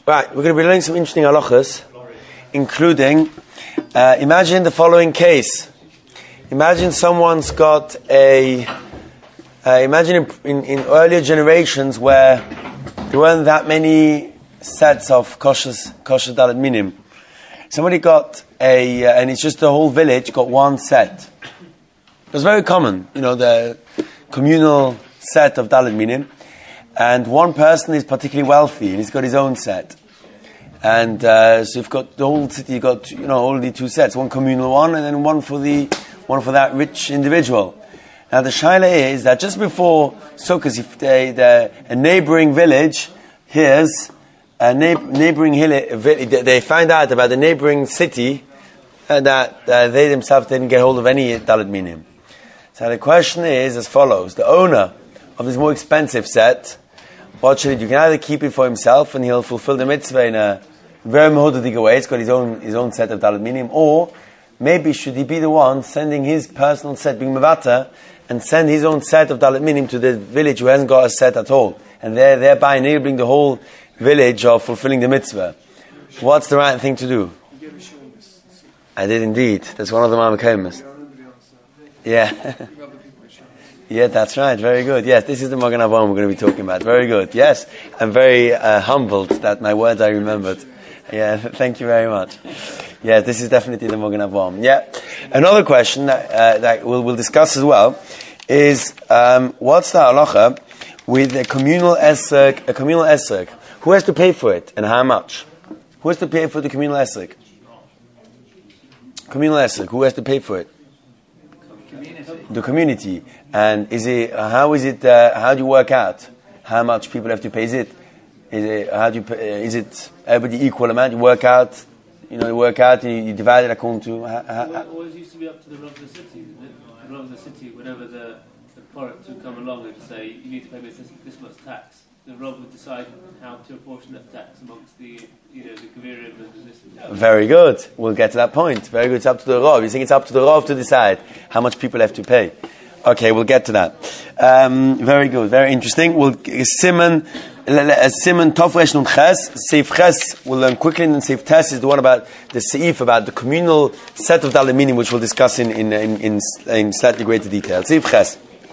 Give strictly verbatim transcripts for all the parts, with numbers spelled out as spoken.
Right, we're going to be learning some interesting halachas, including, uh, imagine the following case. Imagine someone's got a, uh, imagine in, in, in earlier generations where there weren't that many sets of kosher, kosher dalet minim. Somebody got a, uh, and it's just the whole village got one set. It was very common, you know, the communal set of dalet minim. And one person is particularly wealthy, and he's got his own set. And uh, so you've got the whole city, you've got, you know, only two sets, one communal one, and then one for the one for that rich individual. Now the shaila is that just before Sukkot, if they, the, a neighboring village hears, a na- neighboring village, they find out about the neighboring city, and that uh, they themselves didn't get hold of any dalet minim. So the question is as follows: the owner of this more expensive set, what should he do? You can either keep it for himself and he'll fulfill the mitzvah in a very mehudadig way. He's got his own his own set of dalet minim, or maybe should he be the one sending his personal set, being mevata, and send his own set of dalet minim to the village who hasn't got a set at all, and there thereby enabling the whole village of fulfilling the mitzvah. What's the right thing to do? I did indeed. That's one of the Ma'amekaymas. Yeah. Yeah, that's right. Very good. Yes, this is the Magen Avraham we're going to be talking about. Very good. Yes, I'm very uh, humbled that my words I remembered. Yeah, thank you very much. Yeah, this is definitely the Magen Avraham. Yeah. Another question that, uh, that we'll, we'll discuss as well is um, what's the halacha with a communal esrog? A communal esrog. Who has to pay for it and how much? Who has to pay for the communal esrog? Communal esrog. Who has to pay for it? The community. And is it, how is it, uh, how do you work out how much people have to pay? Is it, is it, how do you pay, is it everybody equal amount? You work out, you know, you work out and you, you divide it according to, how, how, well, it always used to be up to the Rav of the city, isn't it? The Rav of the city, whenever the, the product would come along and say, you need to pay this, this much tax, the Rav would decide how to apportion that tax amongst the, you know, the Gevirim and this and that. Very good. We'll get to that point. Very good. It's up to the Rav. You think it's up to the Rav to decide how much people have to pay? Okay, we'll get to that. Um, very good. Very interesting. We'll Simon Simon Tofresh Nun Ches Seif Ches. We'll learn quickly, and Seif Tes is the one about the Seif, about the communal set of dalet minim, which we'll discuss in in in, in, in slightly greater detail. Seif Ches.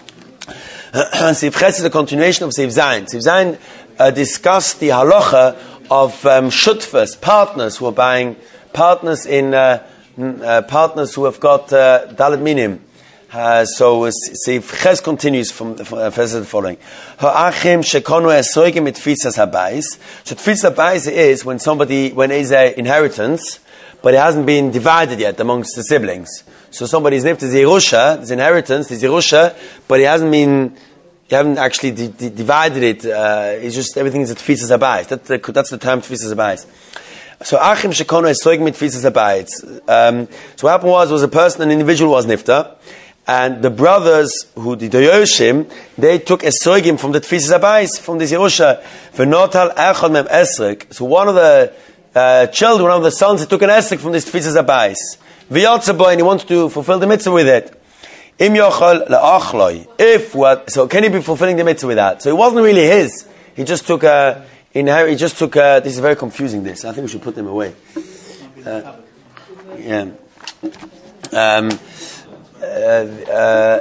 Seif Ches is a continuation of Seif Zayin. Seif Zayin uh, discussed the halacha of um, shutfas, partners who are buying, partners in uh, uh, partners who have got uh, dalet minim. Uh, so uh, Seif Ches continues from, from uh, the following. Ha'achim shekonu esoigim et tfisas habayis. So tfisas habayis is when somebody, when there is an inheritance, but it hasn't been divided yet amongst the siblings. So somebody's nifted is Yerusha, there's inheritance, there's Yerusha, but it hasn't been, you haven't actually di- di- divided it. Uh, it's just everything is a tfisas habayis. That's the, that's the term tfisas habayis. So achim shekonu esoigim et tfisas habayis. Um So what happened was, was a person, an individual was nifta. And the brothers who did the Yoshim, they took esrogim from the Tfisas Habayis, from this Yerusha. V'notal echad mem esrog. So one of the uh, children, one of the sons, he took an esrog from this Tfisas Habayis. V'yotzaboy, and he wanted to fulfill the mitzvah with it. Im yochol le'achloi. If what? So can he be fulfilling the mitzvah with that? So it wasn't really his. He just took a. Inher- he just took a. This is very confusing. This. I think we should put them away. Uh, yeah. Um. Uh,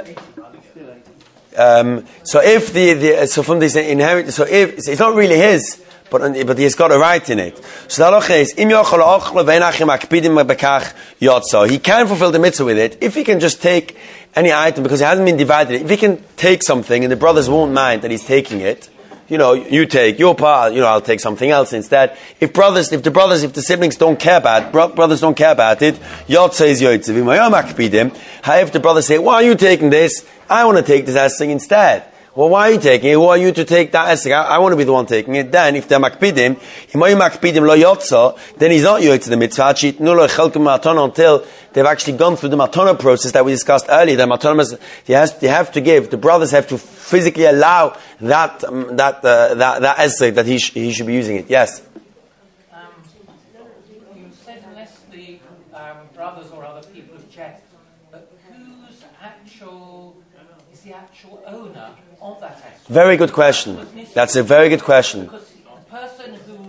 uh, um, so if the, the so from this inherit, so if so it's not really his, but but he's got a right in it. So the halacha is im yochol achlo ve'enachim akpidim bekach yotzo. He can fulfill the mitzvah with it if he can just take any item because it hasn't been divided. If he can take something and the brothers won't mind that he's taking it. You know, you take your part, you know, I'll take something else instead. If brothers, if the brothers, if the siblings don't care about, bro- brothers don't care about it, Yotze is Yotze. How if the brothers say, why are you taking this? I want to take this esrog instead. Well, why are you taking it? Who are you to take that esrog? I, I want to be the one taking it. Then, if they're makpidim, makpidim lo Yotze, then he's not Yotze the mitzvah, until they've actually gone through the matana process that we discussed earlier. The matana must, he has, they have to give, the brothers have to physically allow that, um, that, uh, that, that esrog that he, sh- he should be using it. Yes? Um, you said unless the um, brothers or other people object, but who's actual, is the actual owner of that esrog? Very good question. That's a very good question. Because the person who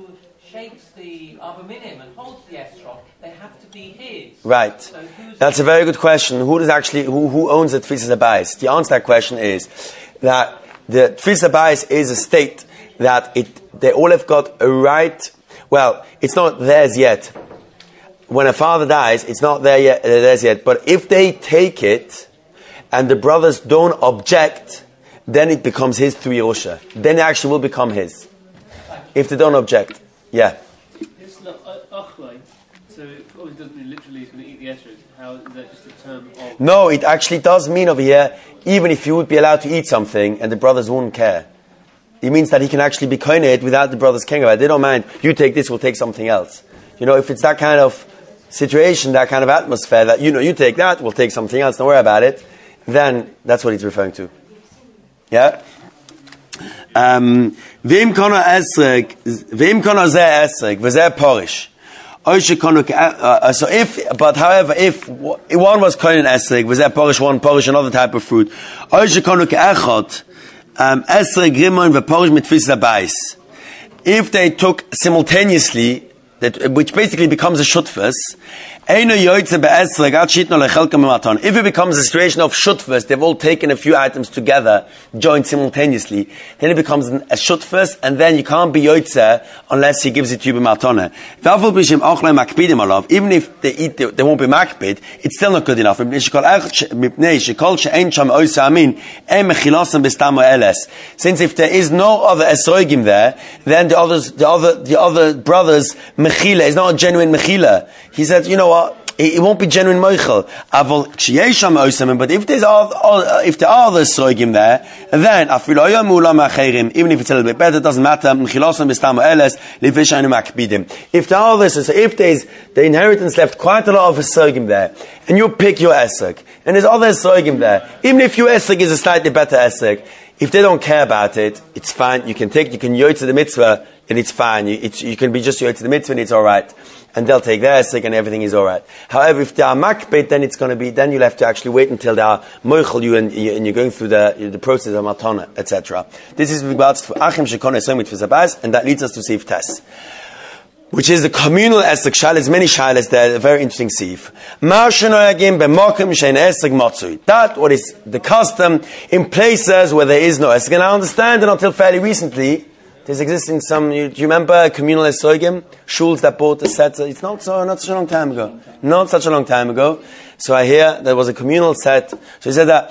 shakes the Abba Minim and holds the Esrog, they have to be his. Right. So who's That's a very good question. Who does actually, who, who owns the Tfisas Abayis? The answer to that question is that the Tfisas Abayis is a state that it, they all have got a right, well, it's not theirs yet. When a father dies, it's not there yet, theirs yet. But if they take it, and the brothers don't object, then it becomes his through Yerusha. Then it actually will become his. If they don't object. Yeah. It's not achlai, so it obviously doesn't mean literally he's going to eat the esrog. How is that just a term of... No, it actually does mean over here, even if you would be allowed to eat something and the brothers wouldn't care. It means that he can actually be koined without the brothers caring about it. They don't mind, you take this, we'll take something else. You know, if it's that kind of situation, that kind of atmosphere, that, you know, you take that, we'll take something else, don't worry about it, then that's what he's referring to. Yeah? Um, V'im kono esreg, v'im kono zeh esreg, v'zeh porish. So if, but however, if one was kohen esreg, v'zeh porish, one porish, another type of fruit. Oishe kono ke'echot, esreg rimon v'porish mit tfisas abayis. If they took simultaneously, that, which basically becomes a shutfus, if it becomes a situation of shutfus, they've all taken a few items together, joined simultaneously, then it becomes a shutfus, and then you can't be yoitze unless he gives it to you b'matone. Even if they eat, they won't be makbid, it's still not good enough. Since if there is no other esroigim there, then the others, the other, the other brothers, mechila is not a genuine mechila. He said, you know what? It, it won't be genuine moichel. But if there's all, if there are other esroigim there, then even if it's a little bit better, it doesn't matter. If there are others, so if there's the inheritance left quite a lot of esroigim there, and you pick your esrog, and there's other esroigim there, even if your esrog is a slightly better esrog, if they don't care about it, it's fine. You can take, you can yoitze the mitzvah, and it's fine. You, it's, you can be just yoitze the mitzvah, and it's alright. And they'll take their esrog, and everything is alright. However, if they are makbet, then it's going to be, then you'll have to actually wait until they are moichel you, and, you, and you're going through the, the process of matana, et cetera. This is with regards to achim shekon esrog mit tfisas abayis, and that leads us to Sif Tes, which is the communal esrog shalas, many shalas there, a very interesting sif. That what is the custom in places where there is no esrog. And I understand that until fairly recently, there's existing some, you, do you remember communal esrogim? Shuls that bought the set, it's not so, not such a long time ago. Not such a long time ago. So I hear there was a communal set. So he said that,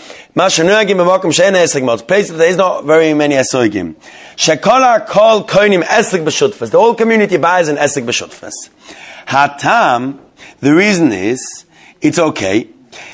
places there is not very many esrogim. Shekola kol koinim esrog b'shutfas. The whole community buys an esrog b'shutfas. Hatam, the reason is, it's okay.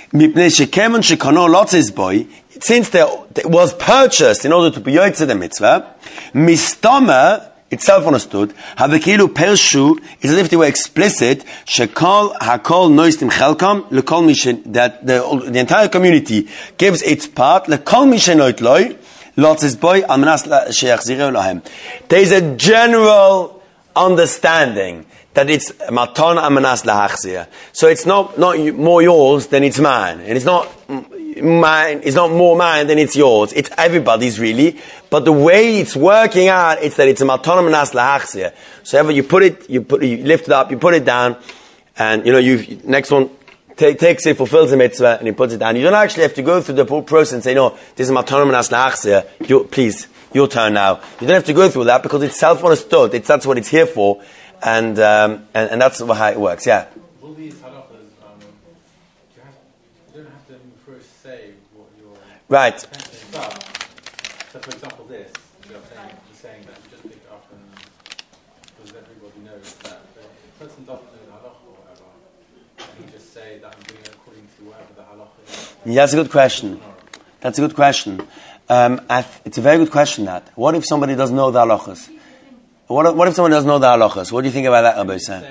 Since there, it was purchased in order to be yoytze the mitzvah, mistama, itself understood, havekilu pershu, is as if they were explicit, shekol hakol noistim chelkam, lekol mishen, that the, the entire community gives its part, lekol mishen noit loy, lotzis boy, almanas sheyachzireu lahem. There is a general understanding that it's maton amanas lahachzir. So it's not, not more yours than it's mine. And it's not mine, it's not more mine than it's yours. It's everybody's really. But the way it's working out, it's that it's a maton amanas lahachzir. So ever you put it, you put, you lift it up, you put it down, and you know, you, next one take, takes it, fulfills the mitzvah, and he puts it down. You don't actually have to go through the whole process and say, no, this is maton amanas lahachzir. You, please, your turn now. You don't have to go through that because it's self-understood. It's, that's what it's here for. And, um, and and that's how it works. Yeah. All these halachas, um, you, have, you don't have to first say what you're right. intending. But, so for example, this you're saying, you're saying that you just pick it up and because everybody knows that the person doesn't know the halacha or whatever, and you just say that I'm doing it according to whatever the halacha is. Yeah, that's a good question. That's a good question. Um, I th- it's a very good question. That what if somebody doesn't know the halachas? What if, what if someone doesn't know the halachas? What do you think about that, Rabbi Yisrael?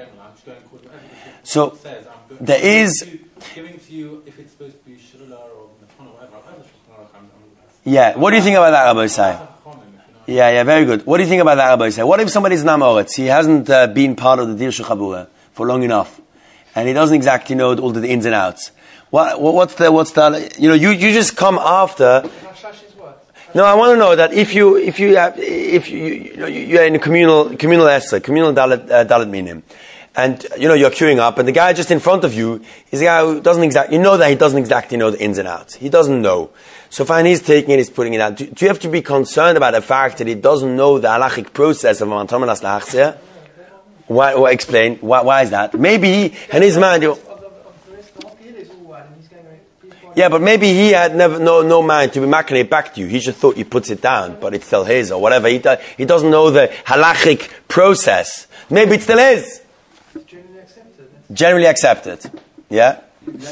So, says, I'm there is... Giving to you if it's supposed to be shullah or matana or whatever. I've heard the shullah. Yeah, what do you think about that, Rabbi Yisrael? Yeah, yeah, very good. What do you think about that, Rabbi Yisrael? What if somebody's namoretz? He hasn't uh, been part of the Dir Shechabura for long enough, and he doesn't exactly know all the ins and outs. What, what, what's the, what's the, you know, you, you just come after... No, I want to know that if you if you have, if you you know you're in a communal communal esrog, communal dalet uh, dalet minim, and you know you're queuing up, and the guy just in front of you is a guy who doesn't exactly you know that he doesn't exactly know the ins and outs. He doesn't know. So fine, he's taking it, he's putting it out. Do, do you have to be concerned about the fact that he doesn't know the halachic process of Mantam Las Lachzeh? Why? Why explain? Why, why is that? Maybe he in his mind. You, Yeah, but maybe he had never no no mind to be making it back to you. He just thought he puts it down, but it's still his or whatever. He do, he doesn't know the halachic process. Maybe it still is. It's generally accepted. Generally accepted. Yeah.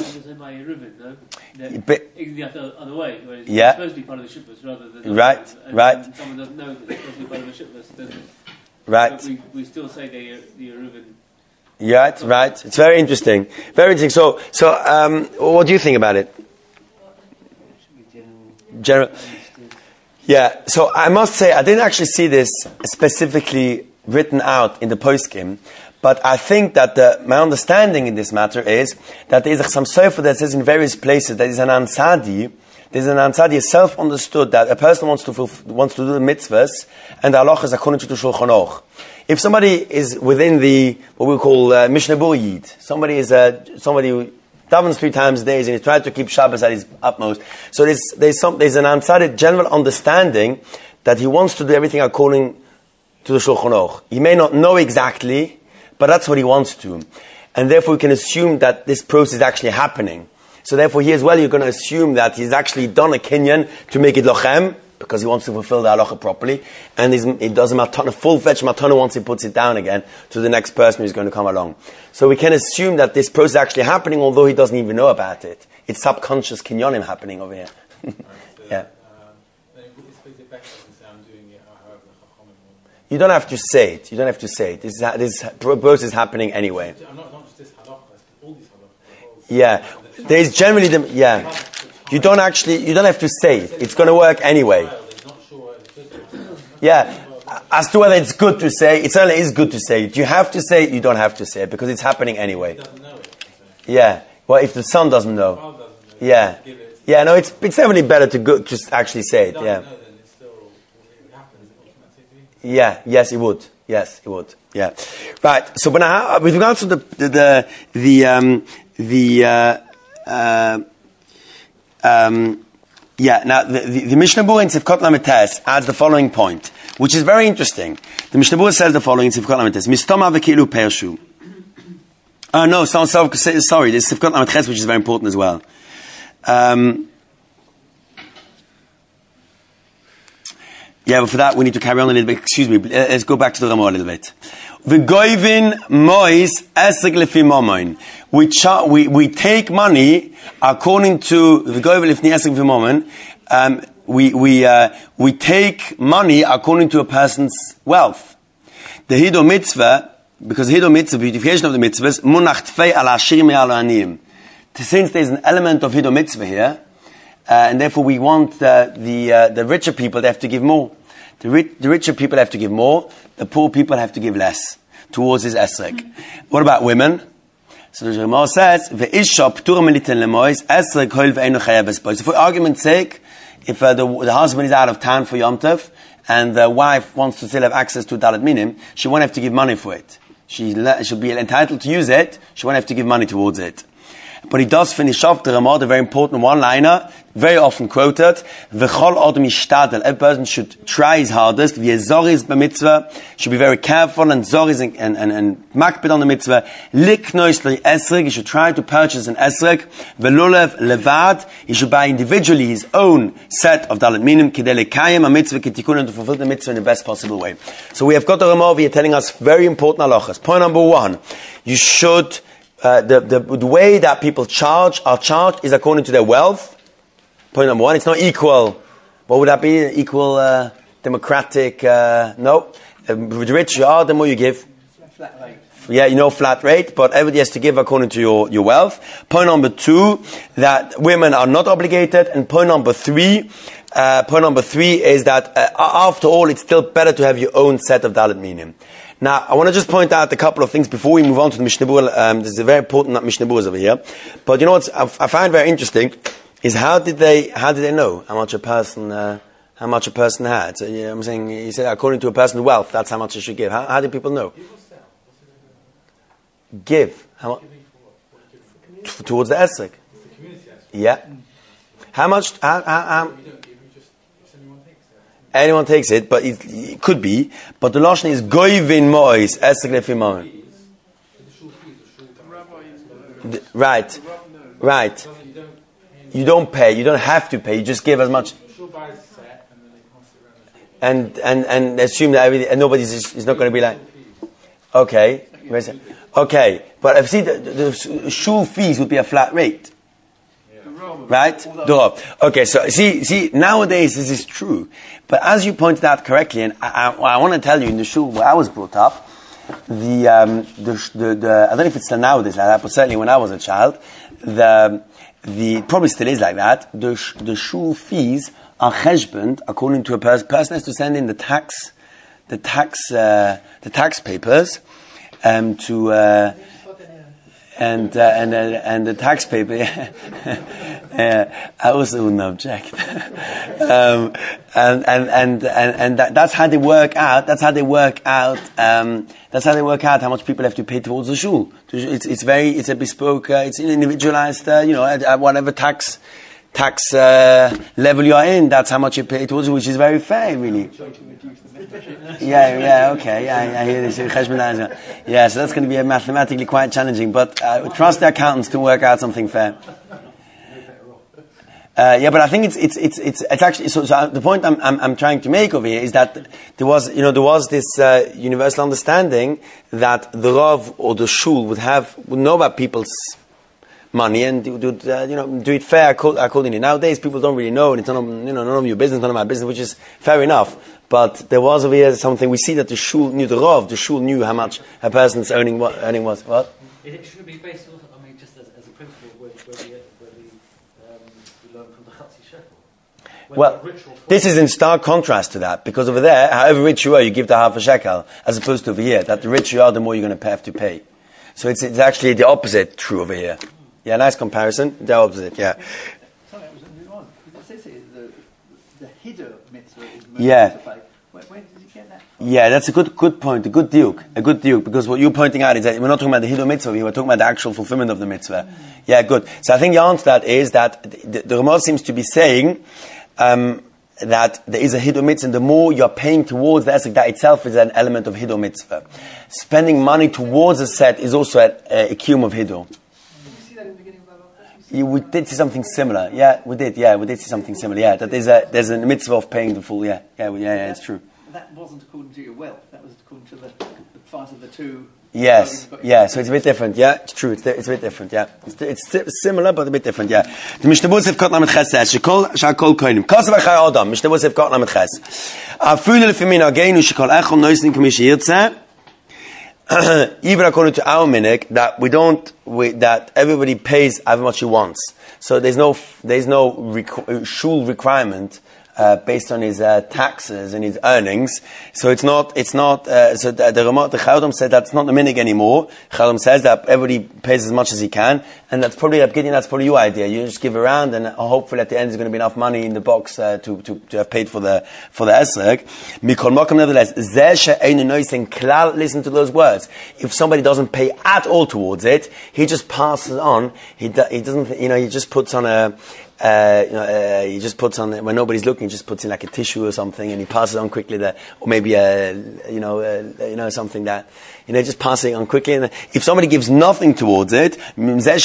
But, the other way, whereas yeah. it's supposed to be part of the shippas rather than right, and, right. And someone doesn't know that it's supposed to be part of the shippas, doesn't it? Right. But we, we still say the the Eruvin. Yeah, right, right. It's very interesting. Very interesting. So, so um, what do you think about it? General. Yeah. So I must say I didn't actually see this specifically written out in the poskim, but I think that the, my understanding in this matter is that there is some sefer that says in various places that is an ansadi. There's an ansadi self-understood that a person wants to fulf- wants to do the mitzvahs, and the halacha is according to the Shulchan Aruch. If somebody is within the what we call uh, Mishnah Berurah Yid, somebody is uh, somebody who davens three times a day and he's trying to keep Shabbos at his utmost. So there's there's some there's an ansadi general understanding that he wants to do everything according to the Shulchan Aruch. He may not know exactly, but that's what he wants to, and therefore we can assume that this process is actually happening. So therefore, here as well, you're going to assume that he's actually done a kinyan to make it lochem, because he wants to fulfill the halacha properly, and he does a matana, full-fledged matana once he puts it down again to the next person who's going to come along. So we can assume that this process is actually happening, although he doesn't even know about it. It's subconscious kinyanim happening over here. Yeah. You don't have to say it. You don't have to say it. This is, this process is happening anyway. I'm not, not just this halacha, all these halachas. Yeah. There's generally the, yeah. You don't actually, you don't have to say it. It's going to work anyway. Yeah. As to whether it's good to say, it certainly is good to say it. You have to say it, you don't have to say it, because it's happening anyway. Yeah. Well, if the son doesn't know. Yeah. Yeah, no, it's it's definitely better to go, just actually say it, yeah. Yeah, yes, it would. Yes, it would. Yeah. Right. So, but now, with regards to the, the, the, the, um, the, uh, uh, um, yeah, now, the, the, the Mishnah Berurah in Sivkot Lamed Tes adds the following point, which is very interesting. The Mishnah Berurah says the following in Sivkot Lamed Tes, Mistoma v'kilu pershu. Oh, no, so, so, sorry, there's Sivkot Lamed Tes, which is very important as well. Um, Yeah, but for that we need to carry on a little bit. Excuse me, let's go back to the Ramah a little bit. V'goivin mois esek lefi momoin. We cha- we we take money according to v'goivin lefni esek lefi momoin. Um, we we uh, we take money according to a person's wealth. The hido mitzvah, because the hido mitzvah, beautification of the mitzvahs, munach tfei al ashir me'al aniyim. Since there's an element of hido mitzvah here, uh, and therefore we want the the, uh, the richer people, they have to give more. The, rich, the richer people have to give more, the poor people have to give less towards his esrek. Mm-hmm. What about women? So the Gemara says, "Ve'isha p'tura militen lemois esrek hol ve'enu chayav espois." So for argument's sake, if uh, the, the husband is out of town for Yom Tov and the wife wants to still have access to dalet minim, she won't have to give money for it. She she'll be entitled to use it. She won't have to give money towards it. But he does finish off the Ramah, the very important one-liner, very often quoted, V'chol adam yishtadel. Every person should try his hardest. V'yezoriz b'mitzvah. Should be very careful and zoriz and, and, and, and makbid on the mitzvah. Liknois li esrek. He should try to purchase an esrek. V'lolev levad. He should buy individually his own set of dalet minim. K'dei lekayim a mitzvah k'tikunim, to fulfill the mitzvah in the best possible way. So we have got the Ramah here telling us very important halachas. Point number one. You should... Uh, the, the the way that people charge are charged is according to their wealth. Point number one, it's not equal. What would that be? Equal uh, democratic? Uh, no. The richer you are, the more you give. Flat rate. Yeah, you know, flat rate, but everybody has to give according to your, your wealth. Point number two, that women are not obligated. And point number three, uh, point number three is that uh, after all, it's still better to have your own set of dalet minim. Now, I want to just point out a couple of things before we move on to the Mishnah Berurah. Um, this is a very important Mishnah Berurah over here. But you know what I find very interesting is how did they how did they know how much a person uh, how much a person had. So, you know, I'm saying, he said, according to a person's wealth, that's how much he should give. How, how do people know? Give. How much? Towards the esrog. Yeah. How much? How, how, how, anyone takes it, but it, it could be. But the lashon is goyvin mois esrog lefimon. Right, right. You don't pay. You don't have to pay. You just give as much. And and and assume that everything, and nobody's is not going to be like, okay, okay. But I've seen the, the, the shul fees would be a flat rate, right? The okay, so see, see, nowadays this is true. But as you pointed out correctly, and I, I, I want to tell you, in the shul where I was brought up, the um, the, the, the I don't know if it's still nowadays like that, but certainly when I was a child, the the probably still is like that. The the shul fees are cheshbon, according to a person. Person has to send in the tax, the tax, uh, the tax papers, um, to uh, and uh, and uh, and the tax paper. uh, I also wouldn't object. um, and and and and, and that, that's how they work out. That's how they work out. Um, that's how they work out how much people have to pay towards the shul. It's it's very it's a bespoke. Uh, it's an individualized. Uh, you know, at, at whatever tax. tax uh, level you are in, that's how much you pay towards it, which is very fair, really. Yeah, yeah, okay, yeah, I hear this. Yeah, so that's going to be mathematically quite challenging, but uh, trust the accountants to work out something fair. Uh, yeah, but I think it's it's it's it's, it's actually so, so. The point I'm, I'm I'm trying to make over here is that there was you know there was this uh, universal understanding that the Rav or the shul would have would know about people's money and do, do uh, you know do it fair accordingly. Nowadays, people don't really know, and it's none of, you know none of your business, none of my business, which is fair enough. But there was over here something we see that the shul knew the Rav, the shul knew how much a person's earning what earning was. What? It should be based on, I mean, just as, as a principle where, where we where we, um, we learn from the Chatzi Shekel. Well, this is in stark contrast to that, because over there, however rich you are, you give the half a shekel, as opposed to over here, that the richer you are, the more you're going to have to pay. So it's it's actually the opposite true over here. Yeah, nice comparison. The opposite, yeah. Sorry, it was a new one. It says here the the Hiddur mitzvah is yeah. to pay. Where, where did you get that from? Yeah, that's a good good point, a good diuk, a good diuk, because what you're pointing out is that we're not talking about the Hiddur mitzvah, we're talking about the actual fulfillment of the mitzvah. Mm. Yeah, good. So I think the answer to that is that the, the Ramah seems to be saying um, that there is a Hiddur mitzvah, and the more you're paying towards the esrog, that itself is an element of Hiddur mitzvah. Spending money towards a set is also a, a kiyum of Hiddur. You, we did see something similar. Yeah, we did. Yeah, we did see something similar. Yeah, that there's a there's a mitzvah of paying the full. Yeah, yeah, yeah, yeah. It's true. That wasn't according to your wealth. That was according to the, the price of the two. Yes. Yeah. So it's a bit different. Yeah, it's true. It's, it's a bit different. Yeah, it's, it's similar but a bit different. Yeah. The Mishnah Bosef Kot Lamed Ches says Shekol Shakol Koinim Kosav Achar Adam Mishnah Bosef Kot Lamed Ches Afilu Lefimin Agenu Shekol Echol Noisnin Kamish Yirtzeh. Even according to our minhag, that we don't, we, that everybody pays how much he wants. So there's no, there's no requ- shul requirement uh, based on his uh, taxes and his earnings. So it's not, it's not. Uh, so the the, Ramah, the Chayodam said that's not the minhag anymore. Chayodam says that everybody pays as much as he can, and that's probably Gideon. That's probably your idea. You just give around, and hopefully at the end there's going to be enough money in the box uh, to, to to have paid for the for the esrog. Mikol Mokum, nevertheless, Zeh she'einu noisen klal. Listen to those words. If somebody doesn't pay at all towards it, he just passes on. He do, he doesn't. You know, he just puts on a. Uh, you know, uh, he just puts on, when nobody's looking, he just puts in like a tissue or something, and he passes on quickly there, or maybe a, you know, uh, you know, something that, you know, just passing on quickly. And if somebody gives nothing towards it, if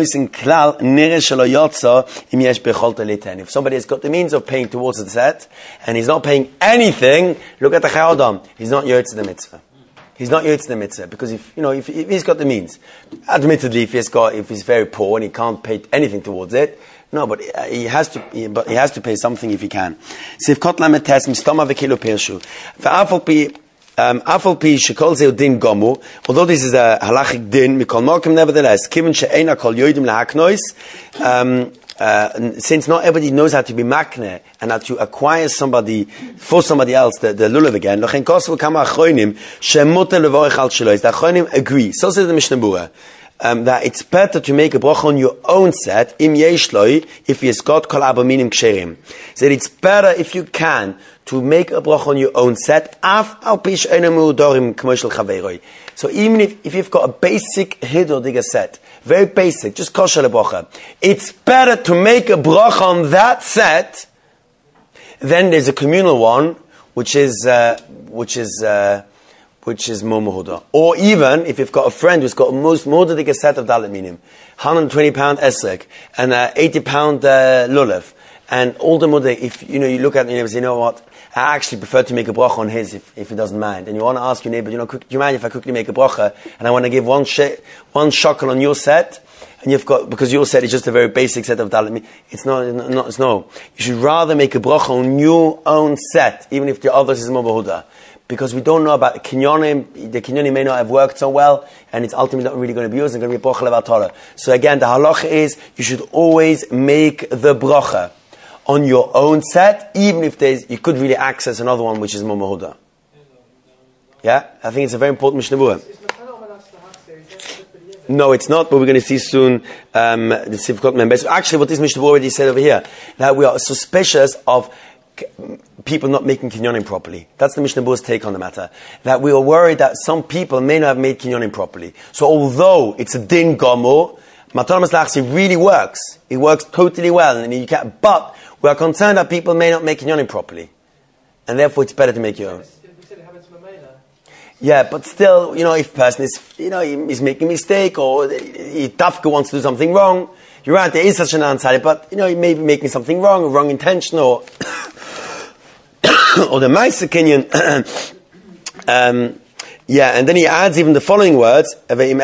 somebody has got the means of paying towards the set, and he's not paying anything, look at the Chayodam, he's not yotz the mitzvah. He's not yotz the mitzvah, because if, you know, if, if he's got the means, admittedly, if he's got, if he's very poor and he can't pay anything towards it, no, but he has to. He, but he has to pay something if he can. Sivkot lamet tes mistama v'kilo pershu. V'afal pi afal pi shekol zeu din gomu. Although this is a halachic din, mikol mokem nevertheless, given she'ena kol yodim lahaknois. Um, uh, since not everybody knows how to be makne and how to acquire somebody for somebody else, the, the lulav again. Lochen kosu kama achronim shemuter levorich al shlois. The achronim agree. So says the Mishnah Berurah. um, that it's better to make a bracha on your own set, im yeshloi, if you've got kol abominim ksherim. So it's better if you can to make a bracha on your own set, af al pish enamu dorim commercial chaveroi. So even if, if you've got a basic hiddur digger set, very basic, just kosher bracha, it's better to make a bracha on that set. Then there's a communal one, which is uh, which is uh, which is more mehuda. Or even if you've got a friend who's got a most modadik set of dalet minim, one hundred twenty pound esrek and uh, eighty pound uh, lulav, and all the modadik. If you know you look at your neighbor, say, you know what, I actually prefer to make a bracha on his if, if he doesn't mind. And you want to ask your neighbor, you know, do you mind if I quickly make a bracha and I want to give one sh- one shekel on your set? And you've got, because your set is just a very basic set of dalet. It's not, not, it's no. You should rather make a bracha on your own set, even if the others is more behuda. Because we don't know about the kinyonim, the kinyonim may not have worked so well, and it's ultimately not really going to be used, and going to be a bracha levar Torah. So again, the halacha is, you should always make the bracha on your own set, even if there's, you could really access another one which is more behuda. Yeah? I think it's a very important Mishnah Berurah. No, it's not, but we're going to see soon um, the Sivkot members. Actually, what this Mishnah already said over here, that we are suspicious of k- people not making kinyonim properly. That's the Mishnah Berurah's take on the matter. That we are worried that some people may not have made kinyonim properly. So although it's a din gomor, Matan Maslachsi really works. It works totally well, and you can. But we are concerned that people may not make kinyonim properly, and therefore it's better to make your own. Yeah, but still, you know, if a person is, you know, he's making a mistake, or he Tafka wants to do something wrong, you're right, there is such an answer, but, you know, he may be making something wrong, or wrong intention, or, or the Maisa Kenyan, um, yeah, and then he adds even the following words, he said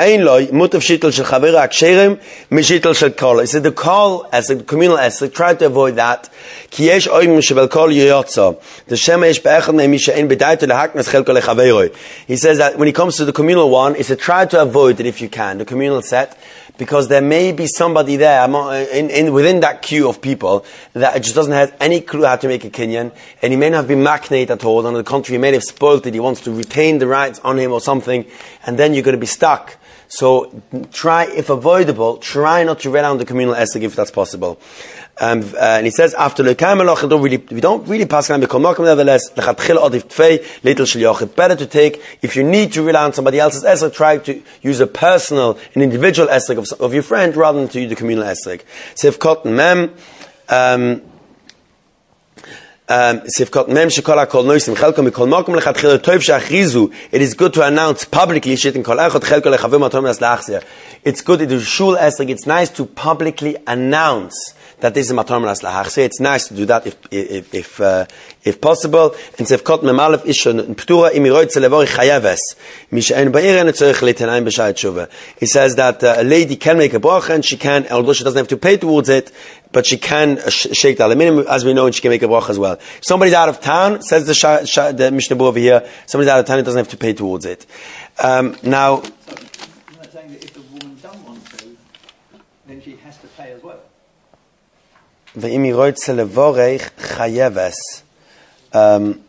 the call as the communal esrek, try to avoid that. He says that when it comes to the communal one, he said try to avoid it if you can, the communal set, because there may be somebody there in, in, within that queue of people that just doesn't have any clue how to make a kinyan, and he may not have been maknate at all. On the contrary, he may have spoiled it. He wants to retain the rights on him or something, and then you're going to be stuck. So try, if avoidable, try not to read out the communal esrek if that's possible. Um, uh, and he says after the kamelach, we don't really, we don't really pass on become nevertheless. Better to take, if you need to rely on somebody else's esrek, try to use a personal, an individual esrek of, of your friend rather than to use the communal esrek. Sif cotton mem. Um, Um, it is good to announce publicly. It's good to do shul esrek. It's nice to publicly announce that this is matam las lahachse. It's nice to do that if if if, uh, if possible. And sefkot memalef ishon ptura imiroit zelevori chayaves mishain ba'ir and tzorich litenaim b'shayat shuva. He says that uh, a lady can make a bracha and she can, although she doesn't have to pay towards it, but she can uh, sh- shake the aluminium, as we know, and she can make a bracha as well. If somebody's out of town, says the, sh- sh- the Mishnah Berurah over here, somebody's out of town, he doesn't have to pay towards it. Um, now, Isn't that saying that if the woman doesn't want to, then she has to pay as well? ואם היא רוצה לבורך חייבס. Um,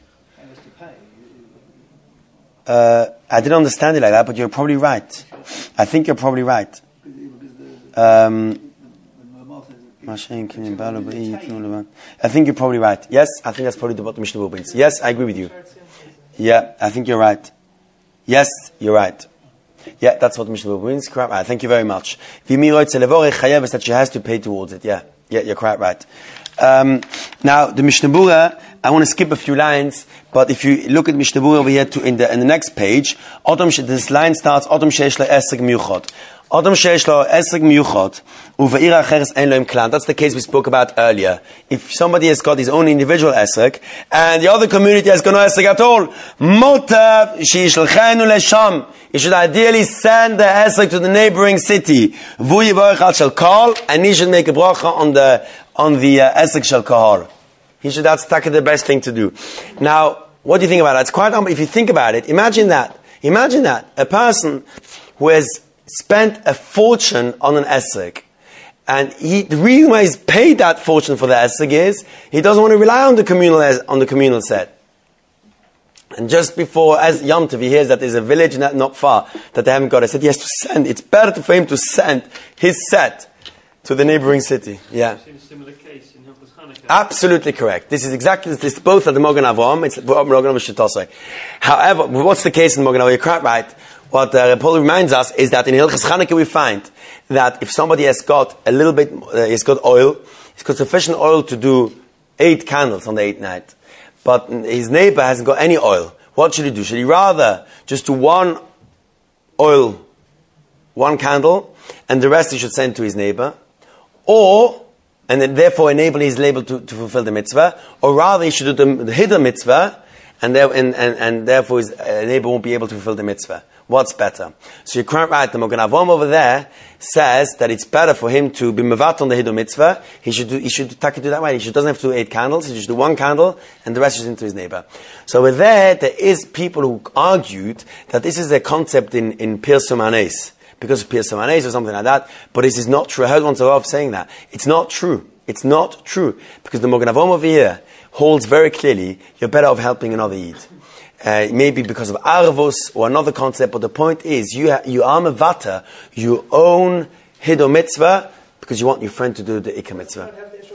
uh, I didn't understand it like that, but you're probably right. I think you're probably right. Um, I think you're probably right. Yes, I think that's probably what the Mishnah Berurah means. Yes, I agree with you. Yeah, I think you're right. Yes, you're right. Yeah, that's what the Mishnah Berurah means. Correct. Right. Thank you very much. That she has to pay towards it. Yeah, yeah, you're quite right. Um, now, the Mishnah Berurah, I want to skip a few lines, but if you look at Mishnah Berurah over here to, in the in the next page, this line starts, Adam sheish lo esrek miyuchot. Adam sheish lo esrek miyuchot, uve'ir acheres ein lo im klan. That's the case we spoke about earlier. If somebody has got his own individual esrek, and the other community has got no esrek at all, motav sheishlchenu lesham. You should ideally send the esrek to the neighboring city. Vu yivarech al shel kol, and he should make a bracha on the on the uh, esrek shel kahar. He should, that's the best thing to do. Now, what do you think about that? It's quite, if you think about it, imagine that. Imagine that. A person who has spent a fortune on an esrek, and he, the reason why he's paid that fortune for the esrek is, he doesn't want to rely on the communal, on the communal set. And just before, as Yom Tov, he hears that there's a village not, not far that they haven't got. I said he has to send. It's better for him to send his set to the neighboring city. Yeah. In a similar case in Hilchos Chanukah. Absolutely correct. This is exactly this. Both are the Mogen Avraham. It's Mogen Avraham. However, what's the case in Mogen Avraham? You're quite right. What uh, Paul reminds us is that in Hilchos Chanukah we find that if somebody has got a little bit, uh, he's got oil, he's got sufficient oil to do eight candles on the eighth night, but his neighbor hasn't got any oil. What should he do? Should he rather just do one oil, one candle, and the rest he should send to his neighbor, or and then therefore enable his neighbor to, to fulfill the mitzvah, or rather he should do the, the hidden mitzvah, and, there, and, and, and therefore his uh, neighbor won't be able to fulfill the mitzvah. What's better? So you're quite right. The Mogen Avraham over there says that it's better for him to be mevat on the hidden mitzvah. He should do, he should take it that way. He should, doesn't have to do eight candles. He should do one candle, and the rest is into his neighbor. So over there, there is people who argued that this is a concept in in Pirsum Hanes, because of Pirsum Hanes or something like that. But this is not true. I heard once a of saying that it's not true. It's not true because the Mogen Avraham over here holds very clearly you're better off helping another Yid. Uh, maybe because of Arvus or another concept, but the point is, you ha- you are Mevata, you own Hido Mitzvah, because you want your friend to do the Ikka Mitzvah.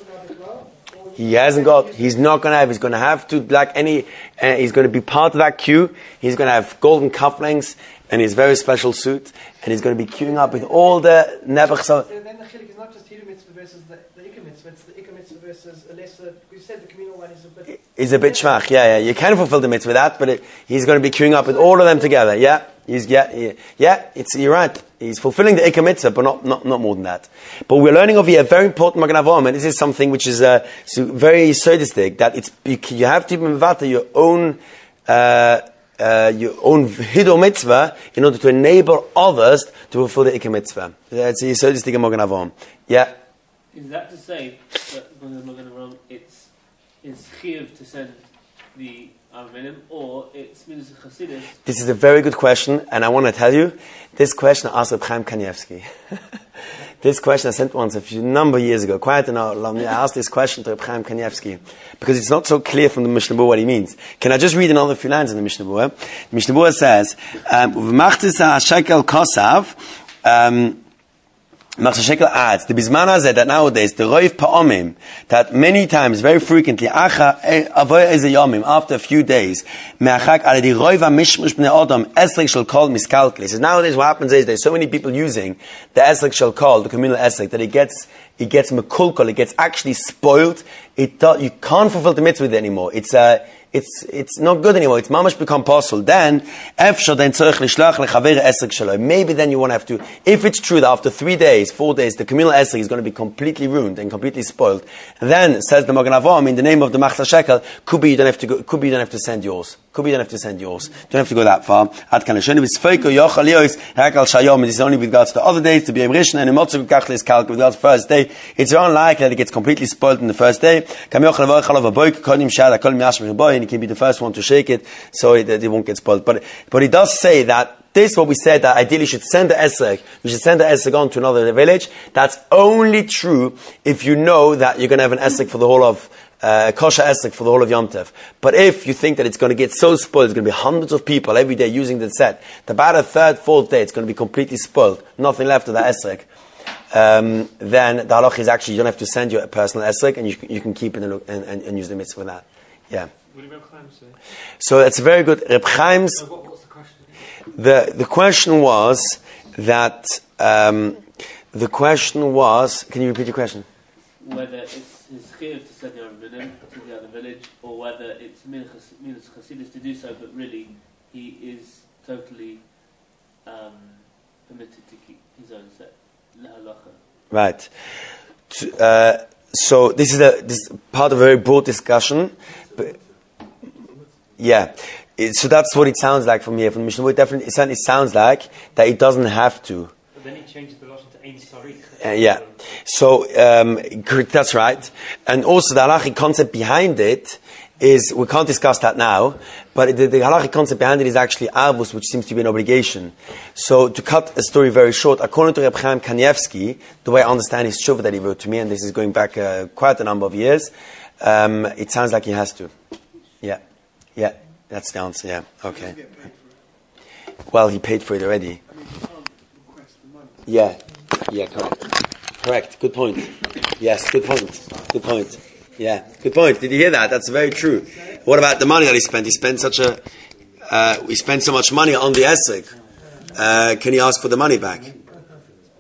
He hasn't got, he's not going to have, he's going to have to, like any, uh, he's going to be part of that queue, he's going to have golden cufflinks, and his very special suit, and he's going to be queuing up with all the Nebuch. So then the chilik is not just Hidu Mitzvah versus the, the Ikka Mitzvah, it's the Ikka Mitzvah versus a lesser, you said the communal one is a bit... Is a bit schwach, yeah, yeah. You can fulfill the mitzvah with that, but it, he's going to be queuing up with all of them together, yeah. He's, yeah, yeah, yeah, it's, you're right. He's fulfilling the Ikka Mitzvah, but not, not, not more than that. But we're learning over here a very important Mogen Avraham, and this is something which is, uh, so very sadistic, that it's, you, you have to be mevata your own, uh, uh, your own Hido Mitzvah in order to enable others to fulfill the Ikka Mitzvah. That's a sadistic Mogen Avraham. Yeah. Is that to say that Mogen Avraham, it's, it's chiyuv to send the Armenim, or it's Midas Chasidus? This is a very good question, and I want to tell you, this question I asked Reb Chaim Kanievsky. This question I sent once a few number of years ago, quite an hour long. I asked this question to Reb Chaim Kanievsky, because it's not so clear from the Mishnah Berurah what he means. Can I just read another few lines in the Mishnah Berurah? The Mishnah Berurah says, "V'machtis shekel kosav." Um, Machzor Shekel adds, the Bizman Hazeh, that nowadays, the Roiv Pa'omim, that many times, very frequently, after a few days, Me'achak ala di Roiv HaMishmush Bnei Odom, Esrik Shel Kol Miskalkli. He says, nowadays what happens is, there's so many people using the Esrik Shel Kol, the communal Esrik, that it gets, it gets mekulkol, it gets actually spoiled. It, you can't fulfill the mitzvah with it anymore. It's, uh, It's it's not good anymore. It's mamash become possible. Then, maybe then you won't have to. If it's true that after three days, four days, the communal esrog is going to be completely ruined and completely spoiled, then says the Mogen Avraham in the name of the Machzor Shekel, could be you don't have to go, could be you don't have to send yours. Could be you don't have to send yours. You don't have to go that far. It's only with regards to the other days to be Rishon and with regards to the first day. It's unlikely that it gets completely spoiled in the first day. He can be the first one to shake it, so it, it won't get spoiled. But but he does say that this, what we said, that ideally you should send the esrog, you should send the esrog on to another village. That's only true if you know that you're going to have an esrog for the whole of uh, kosher esrog for the whole of Yom Tov. But if you think that it's going to get so spoiled, it's going to be hundreds of people every day using the set, that by the third, fourth day, it's going to be completely spoiled, nothing left of the esrog. Um, then the halach is actually you don't have to send your personal esrog, and you you can keep it and, and, and, and use the mitzvah for that. Yeah. What did Reb Chaim say? So that's very good. Reb Chaim's. Uh, what, what's the question? The the question was that um, the question was. Can you repeat your question? Whether it's his chiyuv to send the Armenim to the other village, or whether it's Midas Chasidus to do so, but really he is totally um, permitted to keep his own set lahalacha. Right. Uh, so this is a this is part of a very broad discussion. But, yeah, it, so that's what it sounds like from here. From the Mishnah, it definitely, it certainly sounds like that it doesn't have to. But then he changes the lashon to ein sarich. Uh, yeah, so um, that's right. And also the halachic concept behind it is, we can't discuss that now, but the, the halachic concept behind it is actually avus, which seems to be an obligation. So to cut a story very short, according to Reb Chaim Kanievsky, the way I understand his tshuva that he wrote to me, and this is going back uh, quite a number of years, um, it sounds like he has to. Yeah, yeah. That's the answer, yeah. Okay. Well, he paid for it already. Yeah. Yeah, correct. Correct. Good point. Yes, good point. Good point. Yeah, good point. Did you hear that? That's very true. What about the money that he spent? He spent such a, uh, he spent so much money on the esek. Uh, can he ask for the money back?